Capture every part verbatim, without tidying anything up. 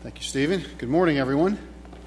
Thank you, Stephen. Good morning, everyone.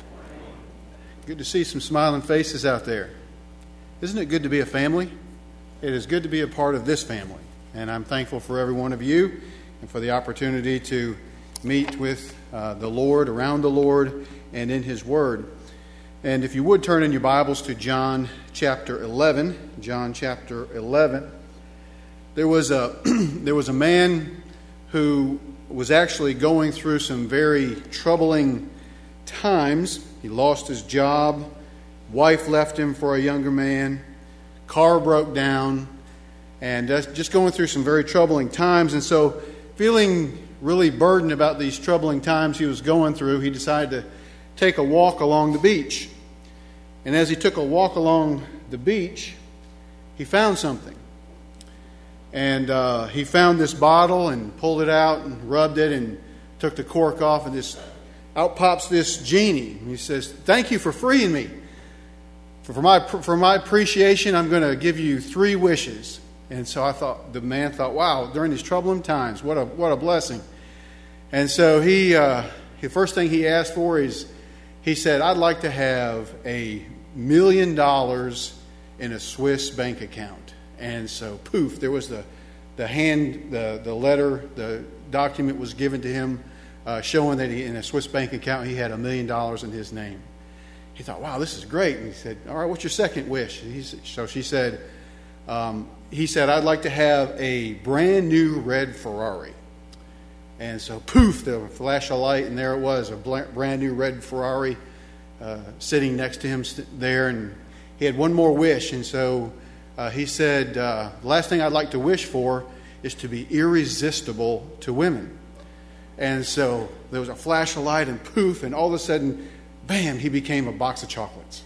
Good to see some smiling faces out there. Isn't it good to be a family? It is good to be a part of this family. And I'm thankful for every one of you and for the opportunity to meet with uh, the Lord, around the Lord, and in His Word. And if you would turn in your Bibles to John chapter eleven. John chapter eleven. There was a, there was a man who was actually going through some very troubling times. He lost his job. Wife left him for a younger man. Car broke down. And just going through some very troubling times. And so, feeling really burdened about these troubling times he was going through, he decided to take a walk along the beach. And as he took a walk along the beach, he found something. And uh, he found this bottle and pulled it out and rubbed it and took the cork off, and this out pops this genie. And he says, "Thank you for freeing me. For, for my for my appreciation, I'm going to give you three wishes." And so I thought, the man thought, wow, during these troubling times, what a what a blessing. And so he, uh, the first thing he asked for is, he said, "I'd like to have a million dollars in a Swiss bank account." And so, poof, there was the the hand, the, the letter, the document was given to him, uh, showing that he, in a Swiss bank account, he had a million dollars in his name. He thought, wow, this is great. And he said, "All right, what's your second wish?" And he, so she said, um, he said, "I'd like to have a brand new red Ferrari." And so, poof, the flash of light, and there it was, a brand new red Ferrari uh, sitting next to him there. And he had one more wish, and so Uh, he said, uh, the last thing I'd like to wish for is to be irresistible to women. And so there was a flash of light and poof, and all of a sudden, bam, he became a box of chocolates.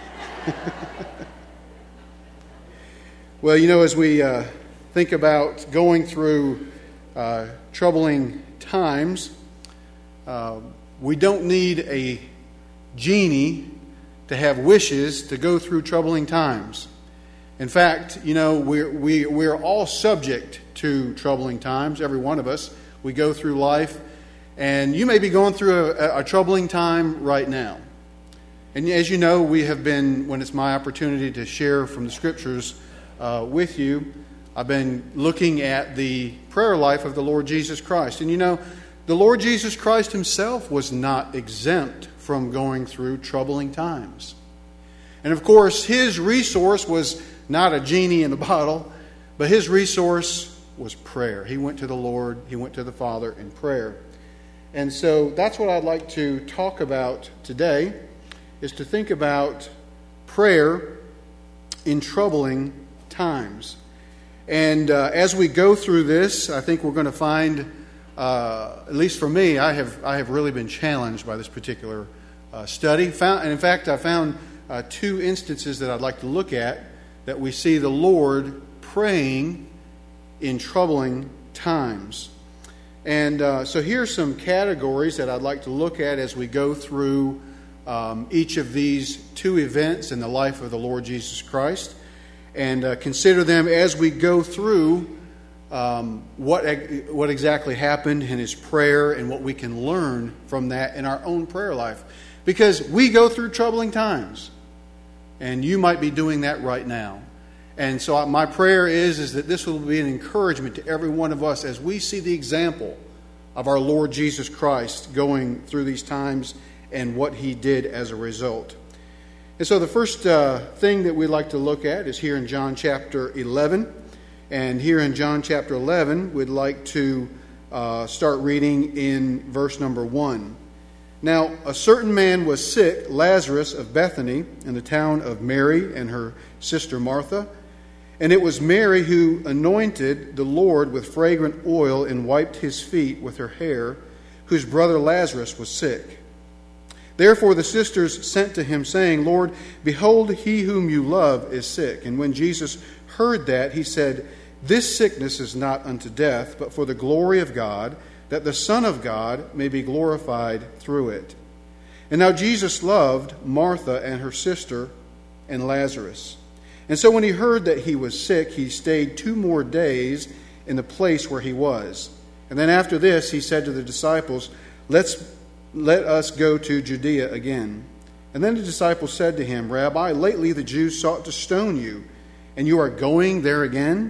Well, you know, as we uh, think about going through uh, troubling times, uh, we don't need a genie to have wishes to go through troubling times. In fact, you know, we're, we, we're all subject to troubling times, every one of us. We go through life, and you may be going through a, a troubling time right now. And as you know, we have been, when it's my opportunity to share from the Scriptures uh, with you, I've been looking at the prayer life of the Lord Jesus Christ. And you know, the Lord Jesus Christ Himself was not exempt from going through troubling times. And of course, His resource was not a genie in a bottle, but His resource was prayer. He went to the Lord, He went to the Father in prayer. And so that's what I'd like to talk about today, is to think about prayer in troubling times. And uh, as we go through this, I think we're going to find, uh, at least for me, I have I have really been challenged by this particular uh, study. Found, and in fact, I found uh, two instances that I'd like to look at that we see the Lord praying in troubling times. And uh, so here are some categories that I'd like to look at as we go through um, each of these two events in the life of the Lord Jesus Christ, and uh, consider them as we go through um, what, what exactly happened in His prayer and what we can learn from that in our own prayer life. Because we go through troubling times. And you might be doing that right now. And so my prayer is, is that this will be an encouragement to every one of us as we see the example of our Lord Jesus Christ going through these times and what He did as a result. And so the first uh, thing that we'd like to look at is here in John chapter eleven. And here in John chapter eleven, we'd like to uh, start reading in verse number one. Now, a certain man was sick, Lazarus of Bethany, in the town of Mary and her sister Martha. And it was Mary who anointed the Lord with fragrant oil and wiped His feet with her hair, whose brother Lazarus was sick. Therefore the sisters sent to Him, saying, "Lord, behold, he whom you love is sick." And when Jesus heard that, He said, "This sickness is not unto death, but for the glory of God, that the Son of God may be glorified through it." And now Jesus loved Martha and her sister and Lazarus. And so when He heard that he was sick, He stayed two more days in the place where he was. And then after this, He said to the disciples, Let's let us go to Judea again." And then the disciples said to him, "Rabbi, lately the Jews sought to stone you, and you are going there again?"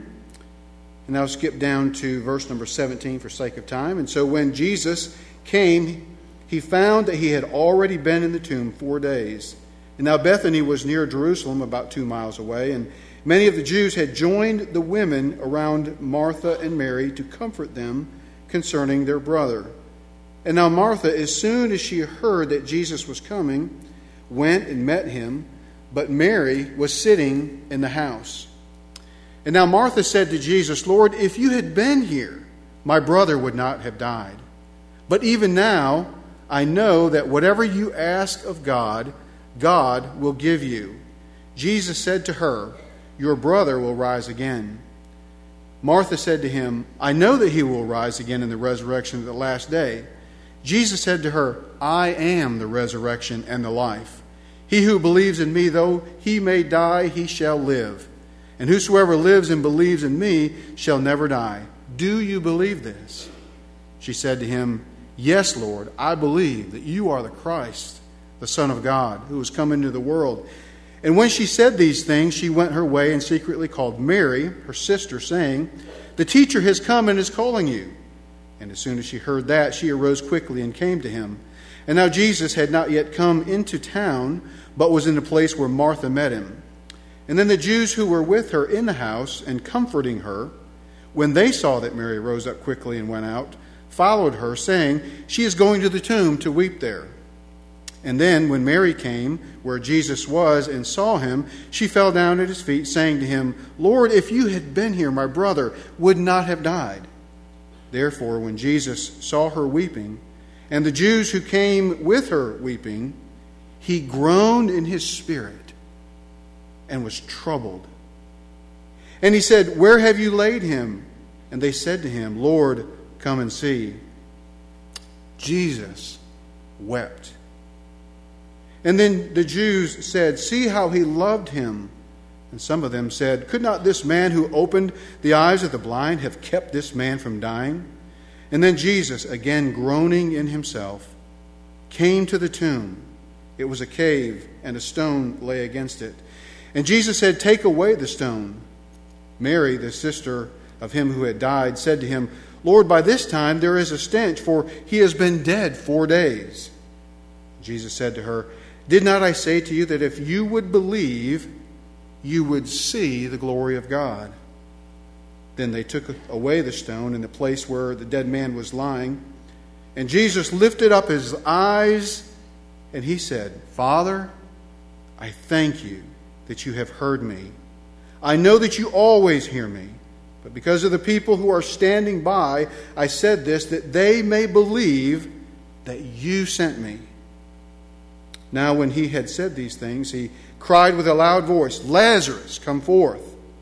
And I'll skip down to verse number seventeen for sake of time. "And so when Jesus came, he found that he had already been in the tomb four days. And now Bethany was near Jerusalem, about two miles away, and many of the Jews had joined the women around Martha and Mary to comfort them concerning their brother. And now Martha, as soon as she heard that Jesus was coming, went and met him, but Mary was sitting in the house. And now Martha said to Jesus, 'Lord, if you had been here, my brother would not have died. But even now I know that whatever you ask of God, God will give you.' Jesus said to her, 'Your brother will rise again.' Martha said to him, 'I know that he will rise again in the resurrection of the last day.' Jesus said to her, 'I am the resurrection and the life. He who believes in me, though he may die, he shall live. And whosoever lives and believes in me shall never die. Do you believe this?' She said to him, 'Yes, Lord, I believe that you are the Christ, the Son of God, who has come into the world.' And when she said these things, she went her way and secretly called Mary, her sister, saying, 'The teacher has come and is calling you.' And as soon as she heard that, she arose quickly and came to him. And now Jesus had not yet come into town, but was in the place where Martha met him. And then the Jews who were with her in the house and comforting her, when they saw that Mary rose up quickly and went out, followed her, saying, 'She is going to the tomb to weep there.' And then when Mary came where Jesus was and saw him, she fell down at his feet, saying to him, 'Lord, if you had been here, my brother would not have died.' Therefore, when Jesus saw her weeping, and the Jews who came with her weeping, he groaned in his spirit and was troubled. And he said, 'Where have you laid him?' And they said to him, 'Lord, come and see.' Jesus wept. And then the Jews said, 'See how he loved him.' And some of them said, 'Could not this man who opened the eyes of the blind have kept this man from dying?' And then Jesus, again groaning in himself, came to the tomb. It was a cave, and a stone lay against it. And Jesus said, 'Take away the stone.' Mary, the sister of him who had died, said to him, 'Lord, by this time there is a stench, for he has been dead four days.' Jesus said to her, 'Did not I say to you that if you would believe, you would see the glory of God?' Then they took away the stone in the place where the dead man was lying. And Jesus lifted up his eyes, and he said, 'Father, I thank you that you have heard me. I know that you always hear me. But because of the people who are standing by, I said this, that they may believe that you sent me.' Now when he had said these things, he cried with a loud voice, 'Lazarus, come forth!'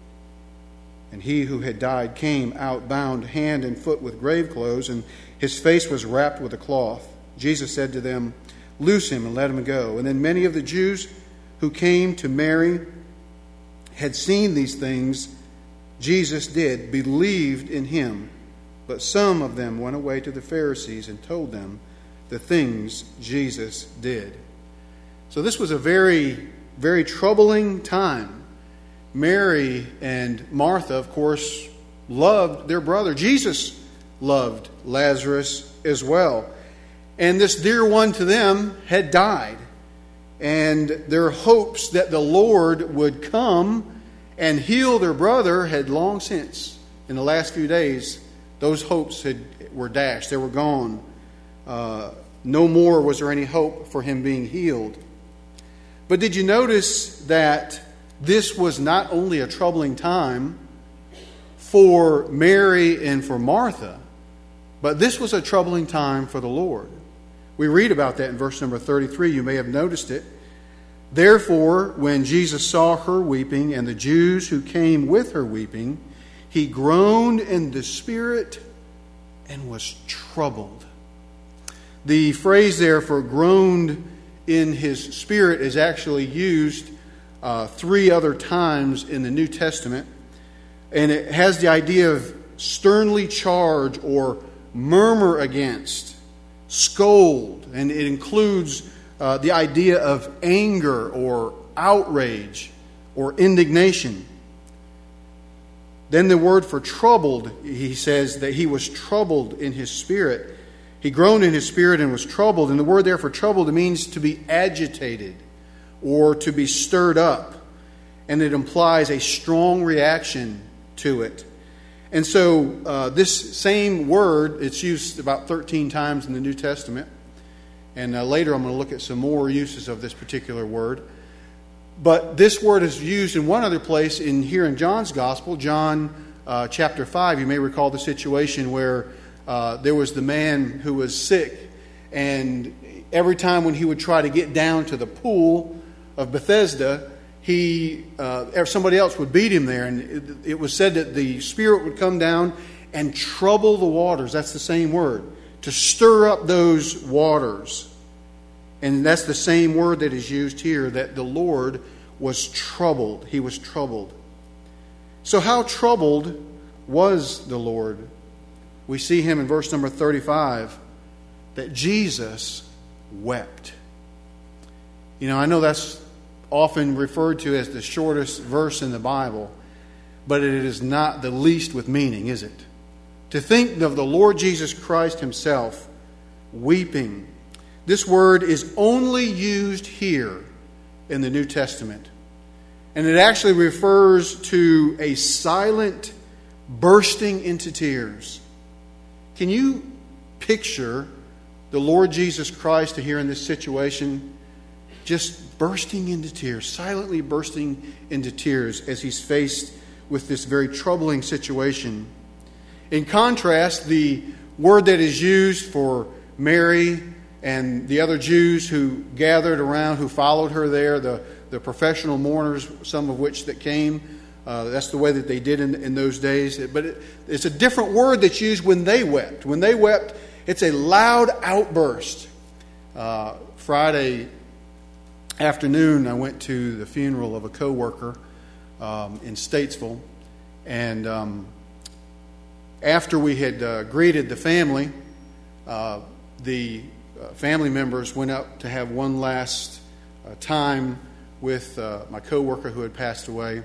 And he who had died came out, bound hand and foot with grave clothes, and his face was wrapped with a cloth. Jesus said to them, 'Loose him and let him go.' And then many of the Jews who came to Mary had seen these things Jesus did, believed in him. But some of them went away to the Pharisees and told them the things Jesus did." So this was a very, very troubling time. Mary and Martha, of course, loved their brother. Jesus loved Lazarus as well. And this dear one to them had died. And their hopes that the Lord would come and heal their brother had long since, in the last few days, those hopes had, were dashed. They were gone. Uh, no more was there any hope for him being healed. But did you notice that this was not only a troubling time for Mary and for Martha, but this was a troubling time for the Lord? We read about that in verse number thirty-three. You may have noticed it. "Therefore, when Jesus saw her weeping, and the Jews who came with her weeping, he groaned in the spirit and was troubled." The phrase there for groaned in his spirit is actually used uh, three other times in the New Testament. And it has the idea of sternly charge or murmur against. scold, and it includes uh, the idea of anger or outrage or indignation. Then the word for troubled, he says that he was troubled in his spirit. He groaned in his spirit and was troubled. And the word there for troubled, it means to be agitated or to be stirred up. And it implies a strong reaction to it. And so uh, this same word, it's used about thirteen times in the New Testament. And uh, later I'm going to look at some more uses of this particular word. But this word is used in one other place in here in John's Gospel, John uh, chapter five. You may recall the situation where uh, there was the man who was sick, and every time when he would try to get down to the pool of Bethesda, he uh, somebody else would beat him there. And it, it was said that the Spirit would come down and trouble the waters. That's the same word, to stir up those waters. And that's the same word that is used here, that the Lord was troubled. He was troubled. So how troubled was the Lord? We see him in verse number thirty-five, that Jesus wept. You know, I know that's often referred to as the shortest verse in the Bible, but it is not the least with meaning, is it? To think of the Lord Jesus Christ himself weeping. This word is only used here in the New Testament. And it actually refers to a silent bursting into tears. Can you picture the Lord Jesus Christ here in this situation just bursting into tears, silently bursting into tears as he's faced with this very troubling situation? In contrast, the word that is used for Mary and the other Jews who gathered around, who followed her there, the, the professional mourners, some of which that came, uh, that's the way that they did in, in those days. But it, it's a different word that's used when they wept. When they wept, it's a loud outburst. Uh, Friday afternoon, I went to the funeral of a co-worker um, in Statesville. And um, after we had uh, greeted the family, uh, the Uh, family members went up to have one last uh, time with uh, my coworker who had passed away,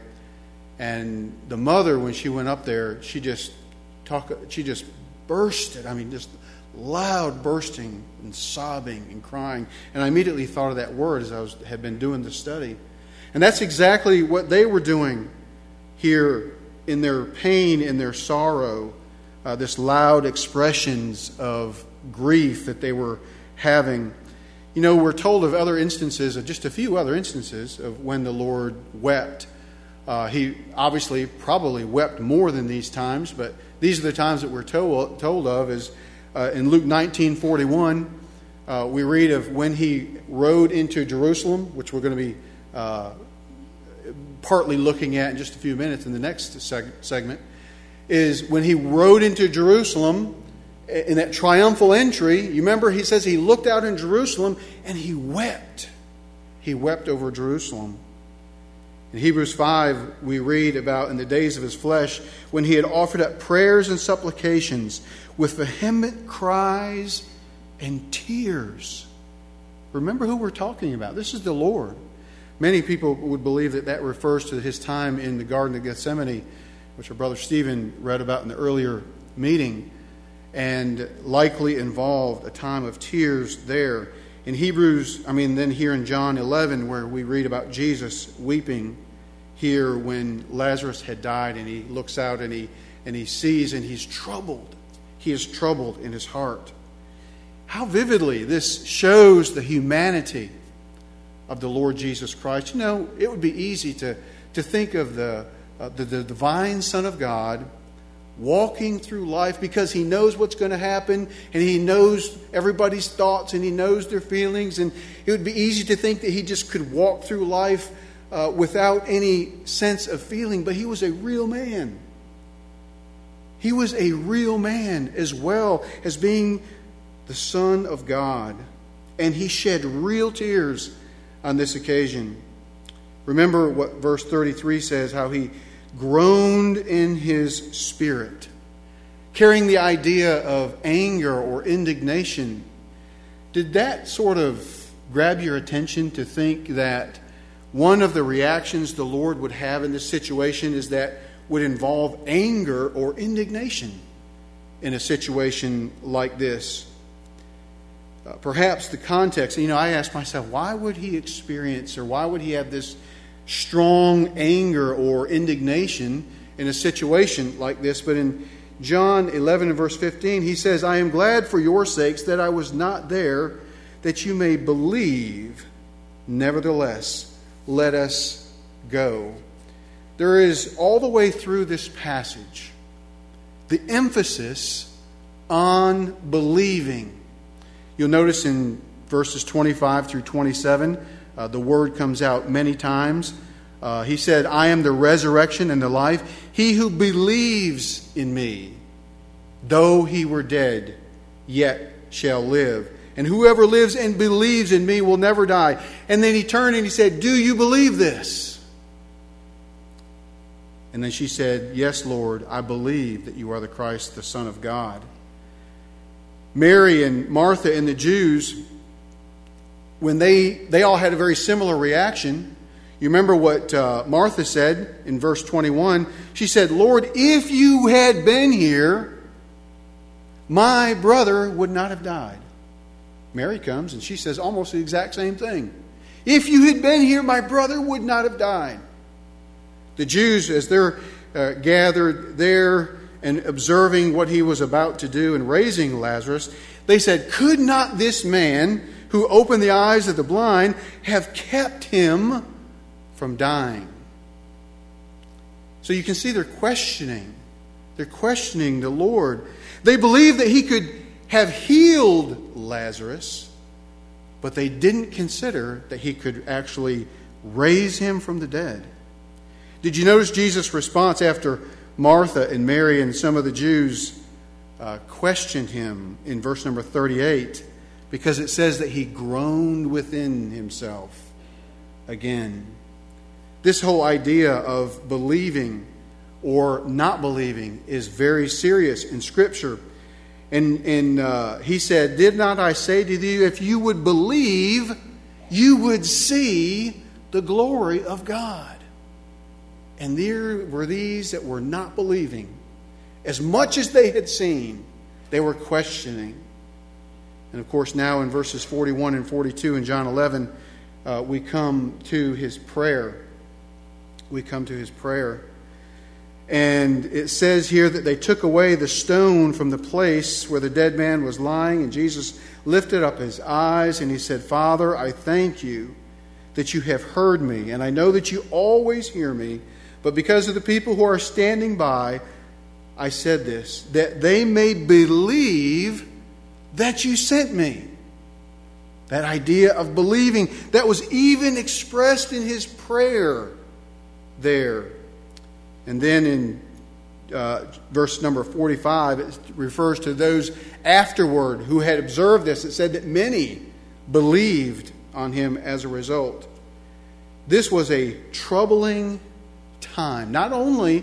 and the mother, when she went up there, she just talk, she just bursted. I mean, just loud bursting and sobbing and crying. And I immediately thought of that word as I was had been doing the study, and that's exactly what they were doing here in their pain, in their sorrow. Uh, this loud expressions of grief that they were having. You know, we're told of other instances, of just a few other instances of when the Lord wept. Uh, he obviously probably wept more than these times, but these are the times that we're told, told of. Is uh, in Luke nineteen forty-one, uh, we read of when he rode into Jerusalem, which we're going to be uh, partly looking at in just a few minutes in the next seg- segment, is when he rode into Jerusalem. In that triumphal entry, you remember he says he looked out in Jerusalem and he wept. He wept over Jerusalem. In Hebrews five, we read about in the days of his flesh, when he had offered up prayers and supplications with vehement cries and tears. Remember who we're talking about. This is the Lord. Many people would believe that that refers to his time in the Garden of Gethsemane, which our brother Stephen read about in the earlier meeting, and likely involved a time of tears there. In Hebrews, I mean, then here in John eleven, where we read about Jesus weeping here when Lazarus had died, and he looks out and he and he sees and he's troubled. He is troubled in his heart. How vividly this shows the humanity of the Lord Jesus Christ. You know, it would be easy to, to think of the, uh, the, the divine Son of God walking through life because he knows what's going to happen, and he knows everybody's thoughts, and he knows their feelings, and it would be easy to think that he just could walk through life uh, without any sense of feeling. But he was a real man. He was a real man as well as being the Son of God, and he shed real tears on this occasion. Remember what verse thirty-three says, how he groaned in his spirit, carrying the idea of anger or indignation. Did that sort of grab your attention to think that one of the reactions the Lord would have in this situation is that would involve anger or indignation in a situation like this? Uh, perhaps the context, you know, I asked myself, why would he experience or why would he have this strong anger or indignation in a situation like this? But in John eleven and verse fifteen, he says, I am glad for your sakes that I was not there, that you may believe. Nevertheless, let us go. There is all the way through this passage the emphasis on believing. You'll notice in verses twenty-five through twenty-seven, uh, the word comes out many times. Uh, he said, I am the resurrection and the life. He who believes in me, though he were dead, yet shall live. And whoever lives and believes in me will never die. And then he turned and he said, do you believe this? And then she said, yes, Lord, I believe that you are the Christ, the Son of God. Mary and Martha and the Jews, when they, they all had a very similar reaction. You remember what uh, Martha said in verse twenty-one. She said, Lord, if you had been here, my brother would not have died. Mary comes and she says almost the exact same thing. If you had been here, my brother would not have died. The Jews, as they're uh, gathered there and observing what he was about to do in raising Lazarus, they said, could not this man who opened the eyes of the blind have kept him from dying? So you can see they're questioning. They're questioning the Lord. They believe that he could have healed Lazarus, but they didn't consider that he could actually raise him from the dead. Did you notice Jesus' response after Martha and Mary and some of the Jews uh, questioned him in verse number thirty-eight? Because it says that he groaned within himself again. This whole idea of believing or not believing is very serious in Scripture. And, and uh, he said, did not I say to you, if you would believe, you would see the glory of God? And there were these that were not believing. As much as they had seen, they were questioning. And of course, now in verses forty-one and forty-two in John eleven, uh, we come to his prayer. We come to his prayer. And it says here that they took away the stone from the place where the dead man was lying. And Jesus lifted up his eyes and he said, Father, I thank you that you have heard me. And I know that you always hear me. But because of the people who are standing by, I said this, that they may believe that you sent me. That idea of believing that was even expressed in his prayer there. And then in uh, verse number forty-five, it refers to those afterward who had observed this. It said that many believed on him as a result. This was a troubling time, not only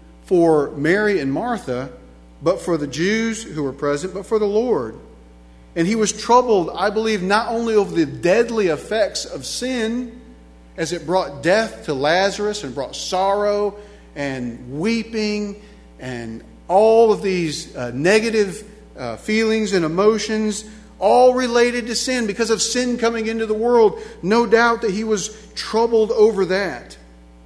for Mary and Martha, but for the Jews who were present, but for the Lord. And he was troubled, I believe, not only over the deadly effects of sin, as it brought death to Lazarus and brought sorrow and weeping and all of these uh, negative uh, feelings and emotions, all related to sin because of sin coming into the world. No doubt that he was troubled over that.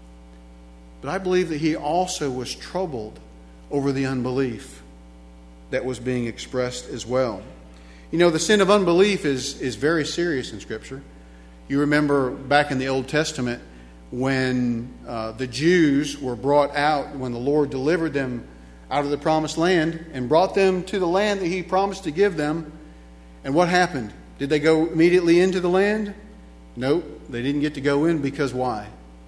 But I believe that he also was troubled over the unbelief that was being expressed as well. You know, the sin of unbelief is, is very serious in Scripture. You remember back in the Old Testament when uh, the Jews were brought out, when the Lord delivered them out of the promised land and brought them to the land that he promised to give them. And what happened? Did they go immediately into the land? Nope, they didn't get to go in because why?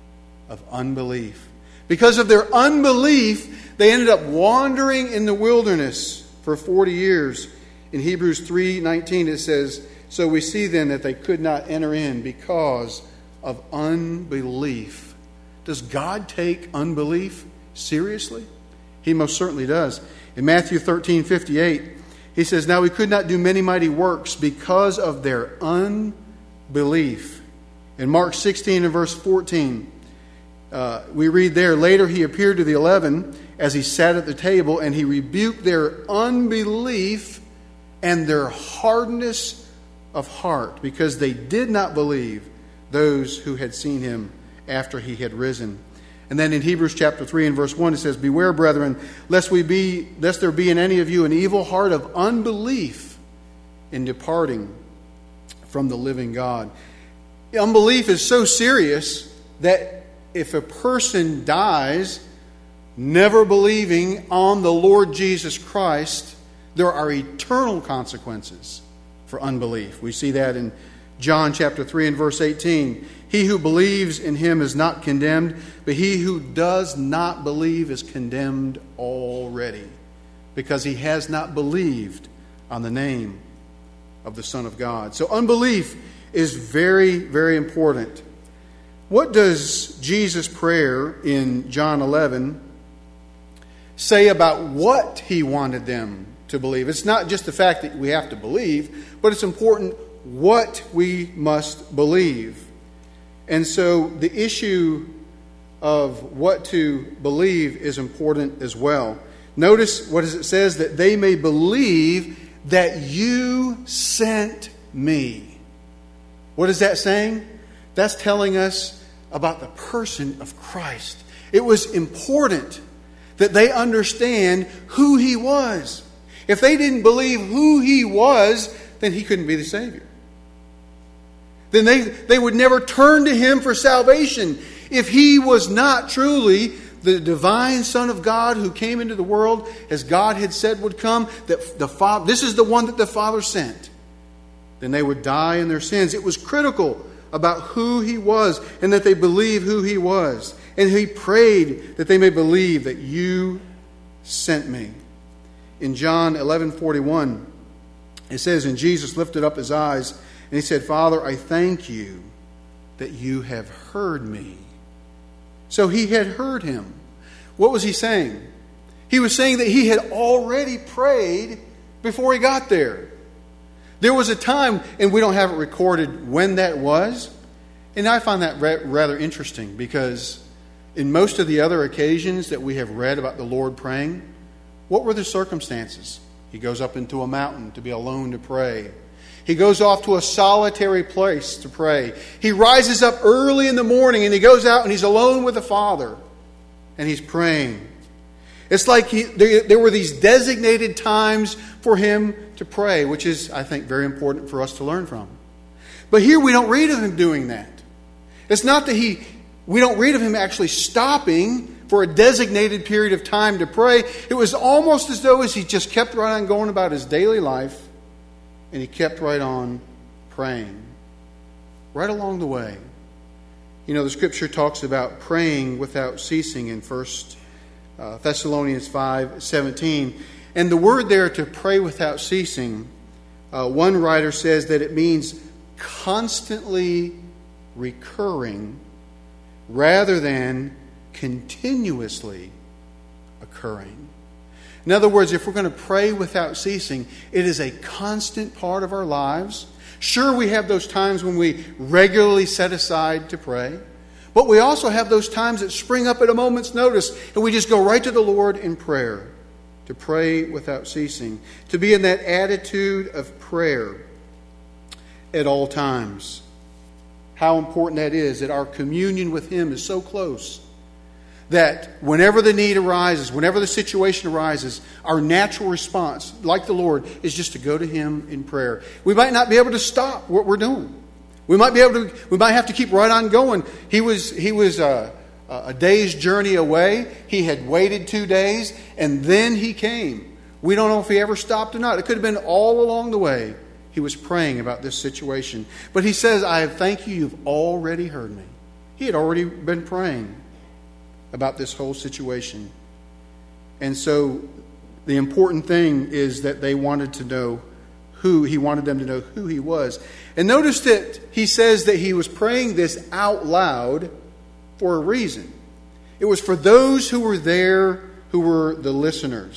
Of unbelief. Because of their unbelief, they ended up wandering in the wilderness for forty years. In Hebrews three nineteen it says, so we see then that they could not enter in because of unbelief. Does God take unbelief seriously? He most certainly does. In Matthew thirteen fifty-eight, He says, now he could not do many mighty works because of their unbelief. In Mark sixteen and verse fourteen, uh, we read there, later he appeared to the eleven as he sat at the table, and he rebuked their unbelief and their hardness of heart, because they did not believe those who had seen him after he had risen. And then in Hebrews chapter three and verse one, it says, beware, brethren, lest we be lest there be in any of you an evil heart of unbelief in departing from the living God. Unbelief is so serious that if a person dies never believing on the Lord Jesus Christ, there are eternal consequences for unbelief. We see that in John chapter three and verse eighteen. He who believes in him is not condemned, but he who does not believe is condemned already, because he has not believed on the name of the Son of God. So unbelief is very, very important. What does Jesus' prayer in John eleven say about what he wanted them to believe? It's not just the fact that we have to believe, but it's important what we must believe. And so the issue of what to believe is important as well. Notice what it says, that they may believe that you sent me. What is that saying? That's telling us about the person of Christ. It was important that they understand who he was. If they didn't believe who he was, then he couldn't be the Savior. Then they, they would never turn to him for salvation. If he was not truly the divine Son of God who came into the world as God had said would come, that the Father, this is the one that the Father sent, then they would die in their sins. It was critical about who he was and that they believe who he was. And he prayed that they may believe that you sent me. In John eleven forty-one, it says, and Jesus lifted up his eyes and he said, Father, I thank you that you have heard me. So he had heard him. What was he saying? He was saying that he had already prayed before he got there. There was a time, and we don't have it recorded when that was. And I find that rather interesting, because in most of the other occasions that we have read about the Lord praying, what were the circumstances? He goes up into a mountain to be alone to pray. He goes off to a solitary place to pray. He rises up early in the morning and he goes out and he's alone with the Father. And he's praying. It's like he, there, there were these designated times for him to pray, which is, I think, very important for us to learn from. But here we don't read of him doing that. It's not that he, we don't read of him actually stopping for a designated period of time to pray. It was almost as though as he just kept right on going about his daily life, and he kept right on praying. Right along the way. You know, the Scripture talks about praying without ceasing in First Thessalonians five seventeen. And the word there, to pray without ceasing, uh, one writer says that it means constantly recurring rather than continuously occurring. In other words, if we're going to pray without ceasing, it is a constant part of our lives. Sure, we have those times when we regularly set aside to pray, but we also have those times that spring up at a moment's notice, and we just go right to the Lord in prayer, to pray without ceasing, to be in that attitude of prayer at all times. How important that is, that our communion with him is so close that whenever the need arises, whenever the situation arises, our natural response, like the Lord, is just to go to him in prayer. We might not be able to stop what we're doing. We might be able to. We might have to keep right on going. He was. He was a, a day's journey away. He had waited two days, and then he came. We don't know if he ever stopped or not. It could have been all along the way. He was praying about this situation, but he says, "I thank you. You've already heard me." He had already been praying about this whole situation. And so the important thing is that they wanted to know who, he wanted them to know who he was. And notice that he says that he was praying this out loud for a reason. It was for those who were there, who were the listeners.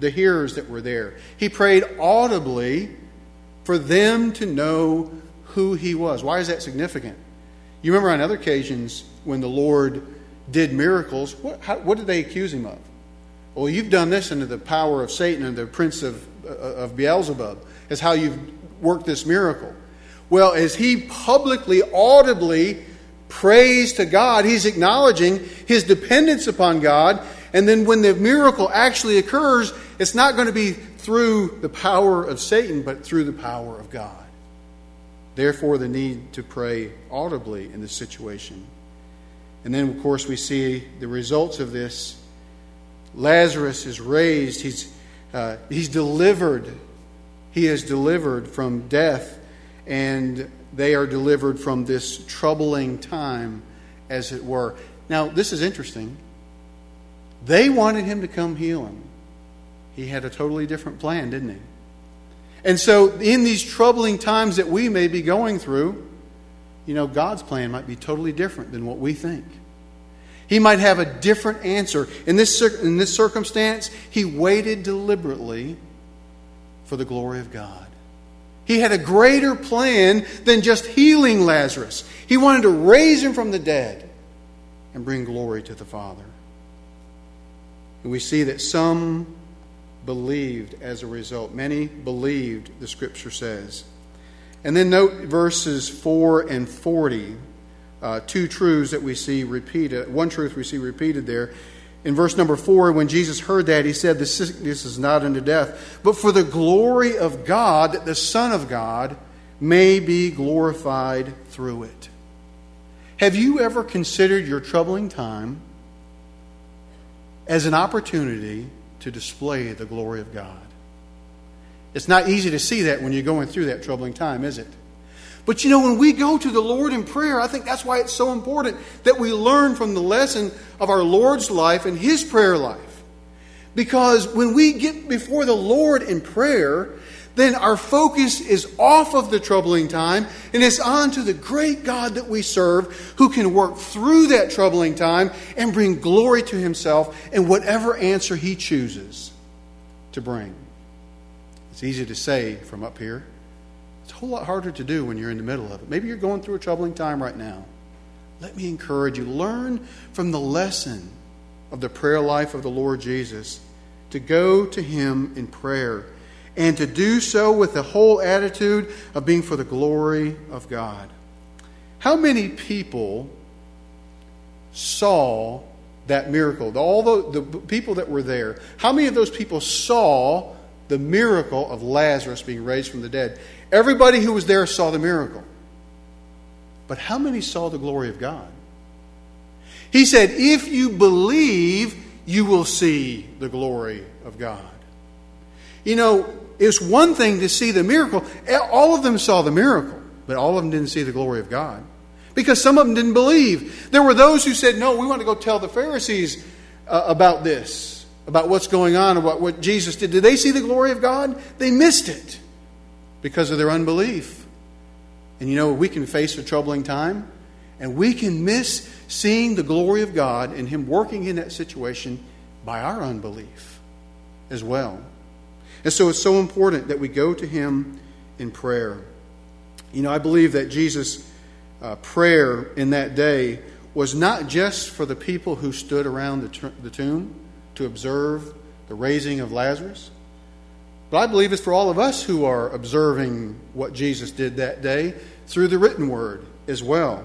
the hearers that were there. He prayed audibly for them to know who He was. Why is that significant? You remember on other occasions when the Lord did miracles, what, how, what did they accuse Him of? Well, you've done this under the power of Satan and the prince of, uh, of Beelzebub. That's how you've worked this miracle. Well, as He publicly, audibly prays to God, He's acknowledging His dependence upon God. And then when the miracle actually occurs, it's not going to be through the power of Satan, but through the power of God. Therefore, the need to pray audibly in this situation. And then, of course, we see the results of this. Lazarus is raised. He's, uh, he's delivered. He is delivered from death. And they are delivered from this troubling time, as it were. Now, this is interesting. They wanted Him to come heal him. He had a totally different plan, didn't He? And so, in these troubling times that we may be going through, you know, God's plan might be totally different than what we think. He might have a different answer. In this, in this circumstance, He waited deliberately for the glory of God. He had a greater plan than just healing Lazarus. He wanted to raise him from the dead and bring glory to the Father. And we see that some believed as a result. Many believed, the Scripture says. And then note verses four and forty. Uh, two truths that we see repeated. One truth we see repeated there. In verse number four, when Jesus heard that, He said, "The sickness is not unto death, but for the glory of God, that the Son of God may be glorified through it." Have you ever considered your troubling time as an opportunity to display the glory of God? It's not easy to see that when you're going through that troubling time, is it? But you know, when we go to the Lord in prayer, I think that's why it's so important that we learn from the lesson of our Lord's life and His prayer life. Because when we get before the Lord in prayer, then our focus is off of the troubling time and it's on to the great God that we serve, who can work through that troubling time and bring glory to Himself in whatever answer He chooses to bring. It's easy to say from up here. It's a whole lot harder to do when you're in the middle of it. Maybe you're going through a troubling time right now. Let me encourage you. Learn from the lesson of the prayer life of the Lord Jesus to go to Him in prayer and to do so with the whole attitude of being for the glory of God. How many people saw that miracle? All the, the people that were there, how many of those people saw the miracle of Lazarus being raised from the dead? Everybody who was there saw the miracle. But how many saw the glory of God? He said, if you believe, you will see the glory of God. You know, it's one thing to see the miracle. All of them saw the miracle, but all of them didn't see the glory of God. Because some of them didn't believe. There were those who said, no, we want to go tell the Pharisees uh, about this, about what's going on, about what Jesus did. Did they see the glory of God? They missed it because of their unbelief. And you know, we can face a troubling time, and we can miss seeing the glory of God and Him working in that situation by our unbelief as well. And so it's so important that we go to Him in prayer. You know, I believe that Jesus' uh, prayer in that day was not just for the people who stood around the, t- the tomb to observe the raising of Lazarus, but I believe it's for all of us who are observing what Jesus did that day through the written word as well.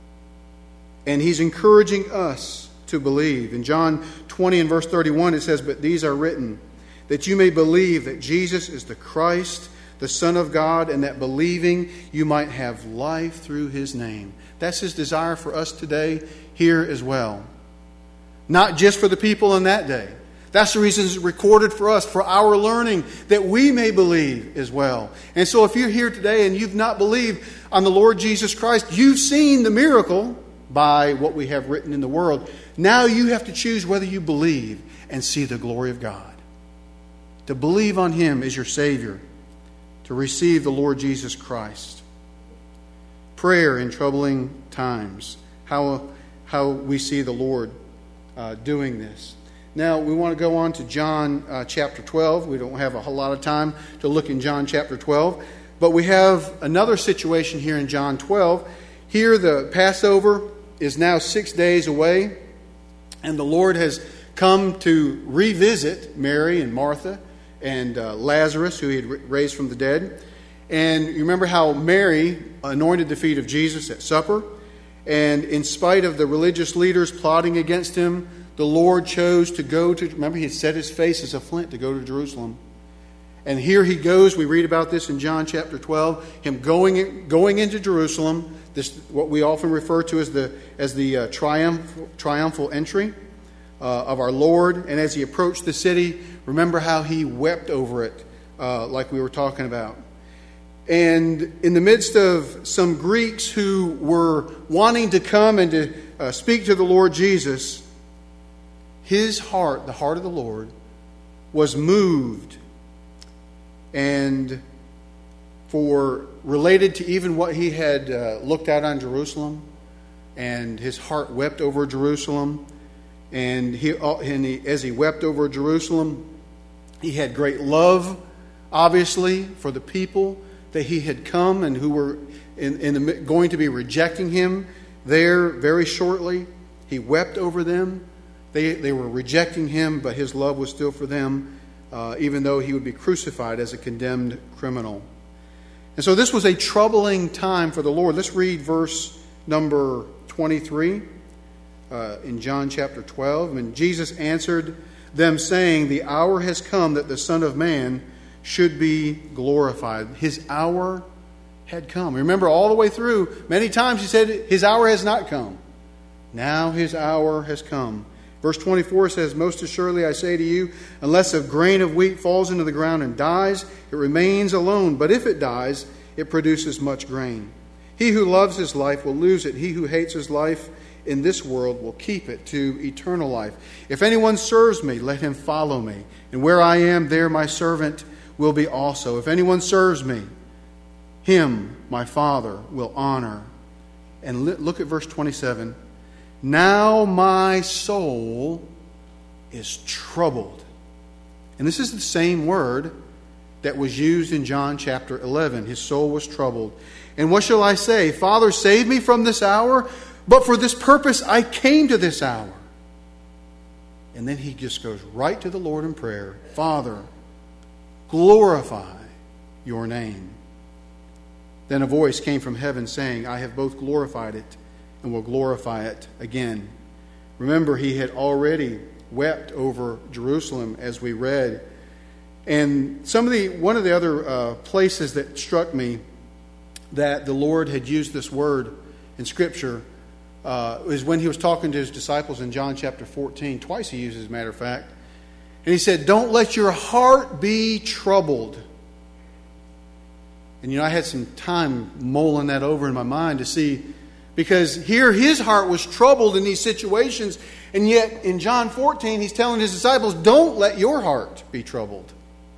And He's encouraging us to believe. In John twenty and verse thirty-one it says, "But these are written, that you may believe that Jesus is the Christ, the Son of God, and that believing you might have life through His name." That's His desire for us today here as well. Not just for the people in that day. That's the reason it's recorded for us, for our learning, that we may believe as well. And so if you're here today and you've not believed on the Lord Jesus Christ, you've seen the miracle by what we have written in the world. Now you have to choose whether you believe and see the glory of God. To believe on Him as your Savior. To receive the Lord Jesus Christ. Prayer in troubling times. How, how we see the Lord uh, doing this. Now, we want to go on to John uh, chapter twelve. We don't have a whole lot of time to look in John chapter twelve. But we have another situation here in John twelve. Here, the Passover is now six days away. And the Lord has come to revisit Mary and Martha and uh, Lazarus, who he had raised from the dead. And you remember how Mary anointed the feet of Jesus at supper. And in spite of the religious leaders plotting against him, the Lord chose to go to, remember he had set his face as a flint to go to Jerusalem. And here he goes, we read about this in John chapter twelve, him going going into Jerusalem, this what we often refer to as the as the uh, triumph, triumphal entry uh, of our Lord. And as he approached the city, remember how he wept over it, uh, like we were talking about. And in the midst of some Greeks who were wanting to come and to uh, speak to the Lord Jesus, his heart, the heart of the Lord, was moved, and for related to even what he had uh, looked out on Jerusalem, and his heart wept over Jerusalem, and he, and he as he wept over Jerusalem, he had great love, obviously, for the people that he had come and who were in, in the, going to be rejecting him there very shortly. He wept over them. They, they were rejecting him, but his love was still for them, uh, even though he would be crucified as a condemned criminal. And so this was a troubling time for the Lord. Let's read verse number twenty-three uh, in John chapter twelve. And Jesus answered them, saying, "The hour has come that the Son of Man should be glorified." His hour had come. Remember, all the way through, many times he said, his hour has not come. Now his hour has come. Verse twenty-four says, "Most assuredly I say to you, unless a grain of wheat falls into the ground and dies, it remains alone. But if it dies, it produces much grain. He who loves his life will lose it. He who hates his life in this world will keep it to eternal life. If anyone serves me, let him follow me. And where I am, there my servant will be also. If anyone serves me, him my Father will honor." And look at verse twenty-seven. "Now my soul is troubled." And this is the same word that was used in John chapter eleven. His soul was troubled. "And what shall I say? Father, save me from this hour. But for this purpose I came to this hour." And then he just goes right to the Lord in prayer. "Father, glorify your name." Then a voice came from heaven saying, "I have both glorified it and will glorify it again." Remember, he had already wept over Jerusalem, as we read. And some of the one of the other uh, places that struck me that the Lord had used this word in Scripture uh, is when he was talking to his disciples in John chapter fourteen. Twice he uses, as a matter of fact. And he said, "Don't let your heart be troubled." And you know, I had some time mulling that over in my mind to see, because here his heart was troubled in these situations, and yet in John fourteen he's telling his disciples, "Don't let your heart be troubled."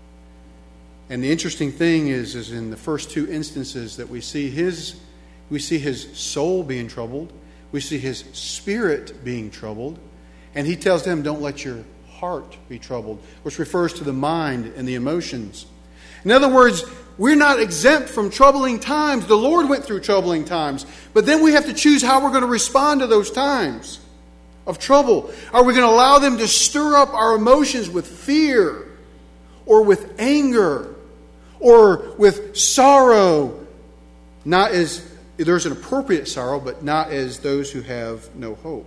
And the interesting thing is, is in the first two instances that we see his, we see his soul being troubled, we see his spirit being troubled, and he tells them, "Don't let your heart be troubled," which refers to the mind and the emotions. In other words, we're not exempt from troubling times. The Lord went through troubling times. But then we have to choose how we're going to respond to those times of trouble. Are we going to allow them to stir up our emotions with fear, or with anger, or with sorrow? Not as, there's an appropriate sorrow, but not as those who have no hope.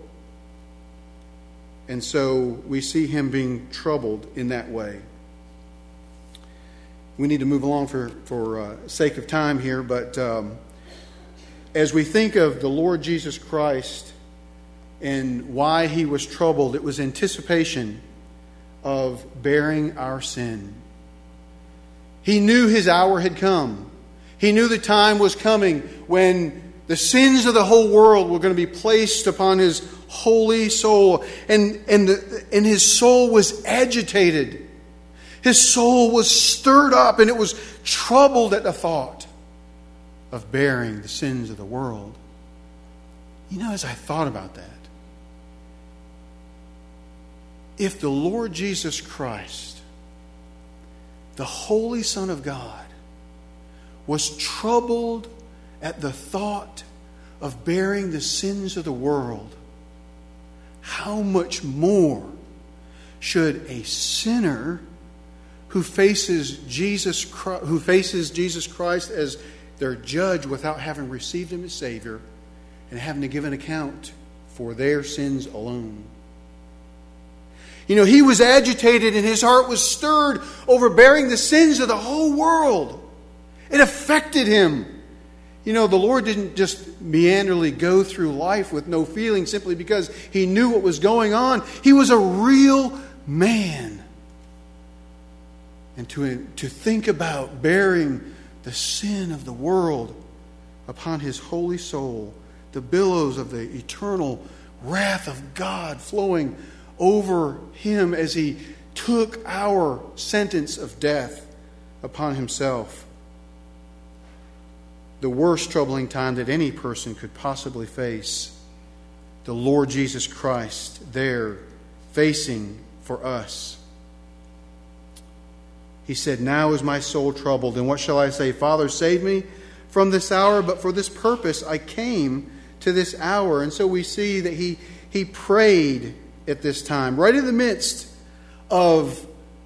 And so we see him being troubled in that way. We need to move along for, for uh, sake of time here, but um, as we think of the Lord Jesus Christ and why he was troubled, it was anticipation of bearing our sin. He knew his hour had come. He knew the time was coming when the sins of the whole world were going to be placed upon his holy soul, and, and, the, and his soul was agitated. His soul was stirred up, and it was troubled at the thought of bearing the sins of the world. You know, as I thought about that, if the Lord Jesus Christ, the Holy Son of God, was troubled at the thought of bearing the sins of the world, how much more should a sinner who faces Jesus Christ, who faces Jesus Christ as their judge without having received Him as Savior and having to give an account for their sins alone? You know, He was agitated and His heart was stirred over bearing the sins of the whole world. It affected Him. You know, the Lord didn't just meanderly go through life with no feeling simply because He knew what was going on. He was a real man. And to, to think about bearing the sin of the world upon His holy soul, the billows of the eternal wrath of God flowing over Him as He took our sentence of death upon Himself. The worst troubling time that any person could possibly face, the Lord Jesus Christ there facing for us. He said, "Now is my soul troubled, and what shall I say? Father, save me from this hour, but for this purpose I came to this hour." And so we see that he, he prayed at this time, right in the midst of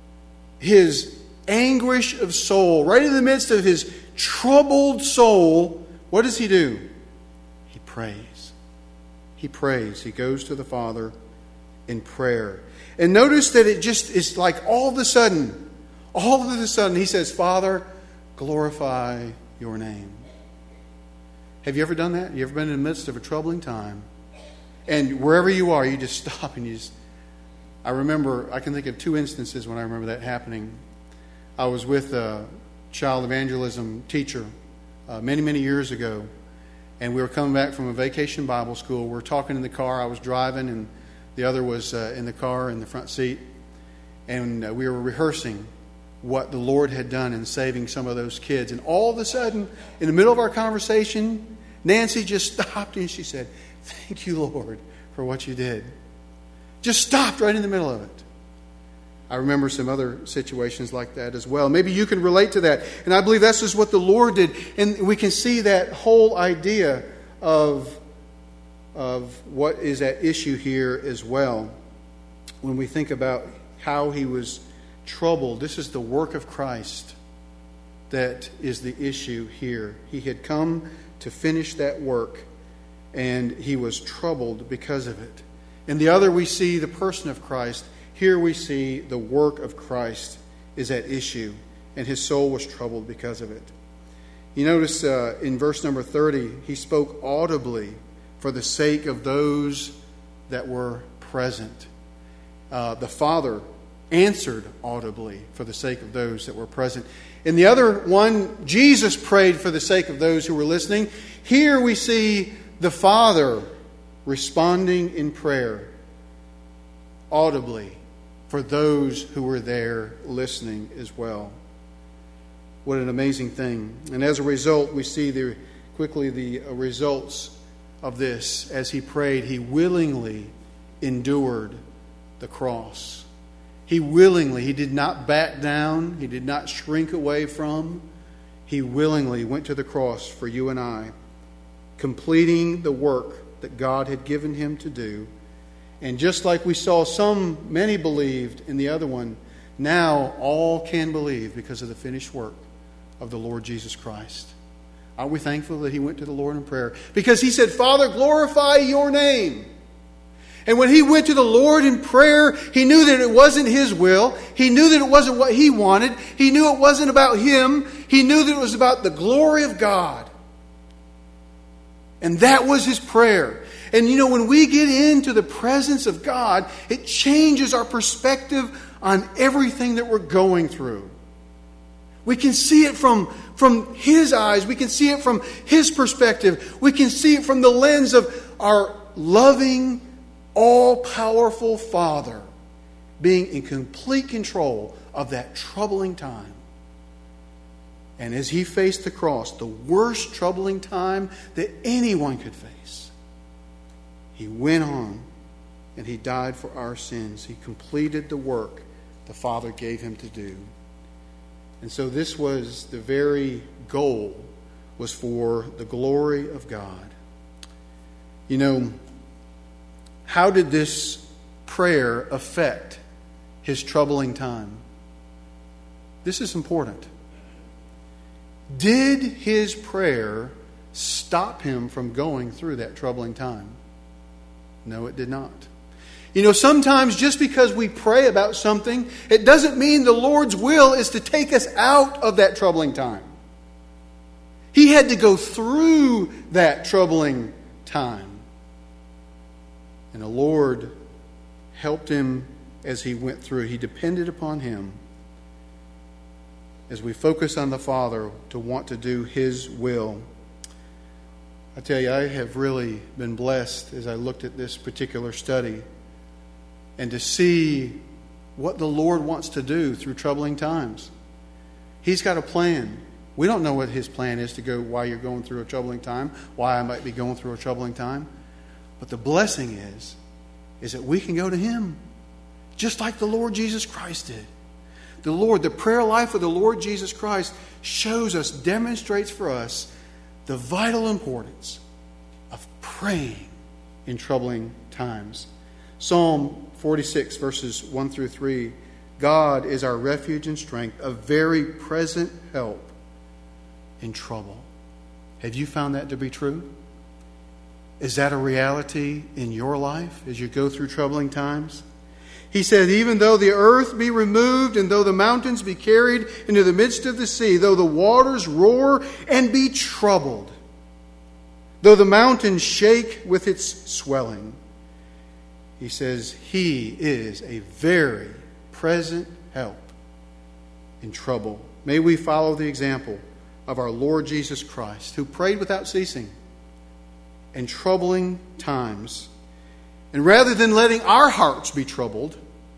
his anguish of soul, right in the midst of his troubled soul. What does he do? He prays. He prays. He goes to the Father in prayer. And notice that it just is like all of a sudden, all of a sudden he says, "Father, glorify your name." Have you ever done that? You ever been in the midst of a troubling time? And wherever you are, you just stop and you just... I remember, I can think of two instances when I remember that happening. I was with a child evangelism teacher uh, many, many years ago. And we were coming back from a vacation Bible school. We were talking in the car. I was driving and the other was uh, in the car in the front seat. And uh, we were rehearsing what the Lord had done in saving some of those kids. And all of a sudden, in the middle of our conversation, Nancy just stopped and she said, "Thank you, Lord, for what you did." Just stopped right in the middle of it. I remember some other situations like that as well. Maybe you can relate to that. And I believe that's just what the Lord did. And we can see that whole idea of, of what is at issue here as well. When we think about how he was troubled, this is the work of Christ that is the issue here. He had come to finish that work, and he was troubled because of it. In the other, we see the person of Christ. Here we see the work of Christ is at issue, and his soul was troubled because of it. You notice uh, in verse number thirty, he spoke audibly for the sake of those that were present. Uh, the Father answered audibly for the sake of those that were present. In the other one, Jesus prayed for the sake of those who were listening. Here we see the Father responding in prayer audibly for those who were there listening as well. What an amazing thing. And as a result, we see the, quickly the results of this. As he prayed, he willingly endured the cross. He willingly, he did not back down. He did not shrink away from. He willingly went to the cross for you and I, completing the work that God had given him to do. And just like we saw some, many believed in the other one, now all can believe because of the finished work of the Lord Jesus Christ. Aren't we thankful that he went to the Lord in prayer? Because he said, "Father, glorify your name." And when he went to the Lord in prayer, he knew that it wasn't his will. He knew that it wasn't what he wanted. He knew it wasn't about him. He knew that it was about the glory of God. And that was his prayer. And you know, when we get into the presence of God, it changes our perspective on everything that we're going through. We can see it from, from his eyes. We can see it from his perspective. We can see it from the lens of our loving, all-powerful Father being in complete control of that troubling time. And as he faced the cross, the worst troubling time that anyone could face, he went on and he died for our sins. He completed the work the Father gave him to do. And so this was the very goal, was for the glory of God. You know, how did this prayer affect his troubling time? This is important. Did his prayer stop him from going through that troubling time? No, it did not. You know, sometimes just because we pray about something, it doesn't mean the Lord's will is to take us out of that troubling time. He had to go through that troubling time. And the Lord helped him as he went through. He depended upon him as we focus on the Father to want to do his will. I tell you, I have really been blessed as I looked at this particular study and to see what the Lord wants to do through troubling times. He's got a plan. We don't know what his plan is to go while you're going through a troubling time, why I might be going through a troubling time. But the blessing is, is that we can go to him, just like the Lord Jesus Christ did. The Lord, the prayer life of the Lord Jesus Christ shows us, demonstrates for us the vital importance of praying in troubling times. Psalm forty-six, verses one through three. God is our refuge and strength, a very present help in trouble. Have you found that to be true? Is that a reality in your life as you go through troubling times? He said, even though the earth be removed, and though the mountains be carried into the midst of the sea, though the waters roar and be troubled, though the mountains shake with its swelling, he says, he is a very present help in trouble. May we follow the example of our Lord Jesus Christ, who prayed without ceasing in troubling times. And rather than letting our hearts be troubled,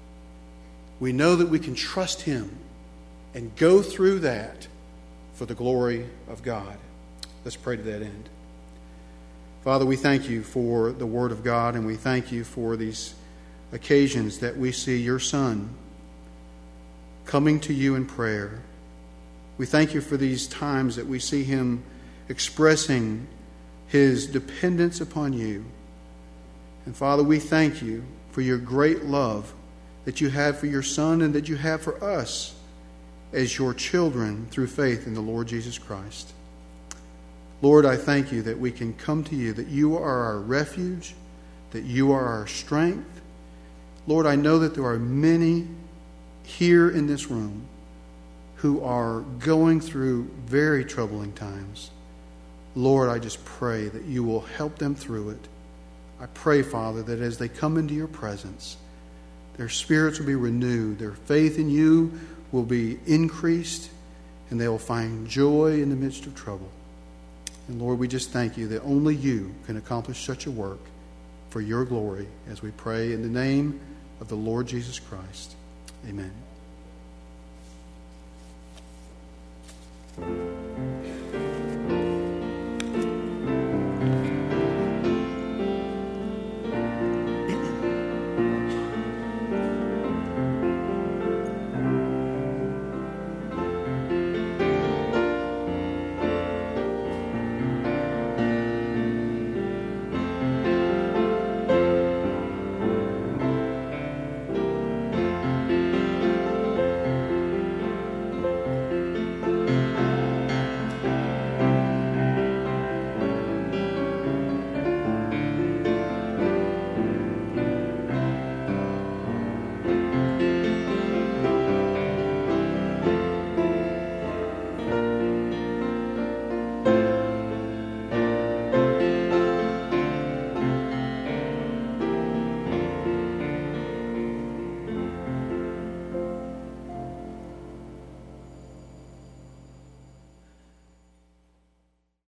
we know that we can trust him and go through that for the glory of God. Let's pray to that end. Father, we thank you for the Word of God, and we thank you for these occasions that we see your Son coming to you in prayer. We thank you for these times that we see him expressing his dependence upon you. And Father, we thank you for your great love that you have for your Son and that you have for us as your children through faith in the Lord Jesus Christ. Lord, I thank you that we can come to you, that you are our refuge, that you are our strength. Lord, I know that there are many here in this room who are going through very troubling times. Lord, I just pray that you will help them through it. I pray, Father, that as they come into your presence, their spirits will be renewed, their faith in you will be increased, and they will find joy in the midst of trouble. And Lord, we just thank you that only you can accomplish such a work for your glory, as we pray in the name of the Lord Jesus Christ. Amen.